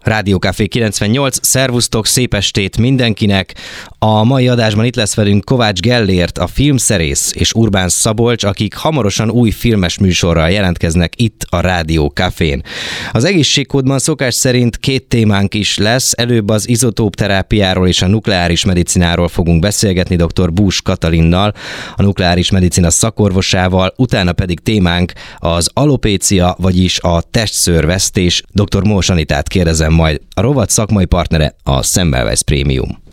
Rádió Café 98, szervusztok, szép estét mindenkinek! A mai adásban itt lesz velünk Kovács Gellért, a filmszerész és Urbán Szabolcs, akik hamarosan új filmes műsorral jelentkeznek itt a Rádió Cafén. Az egészségkódban szokás szerint két témánk is lesz, előbb az izotópterápiáról és a nukleáris medicináról fogunk beszélgetni dr. Bús Katalinnal, a nukleáris medicina szakorvosával, utána pedig témánk az alopécia, vagyis a testszőrvesztés. Dr. Mós Anitát kérdezem majd, a rovat szakmai partnere a Semmelweis Premium.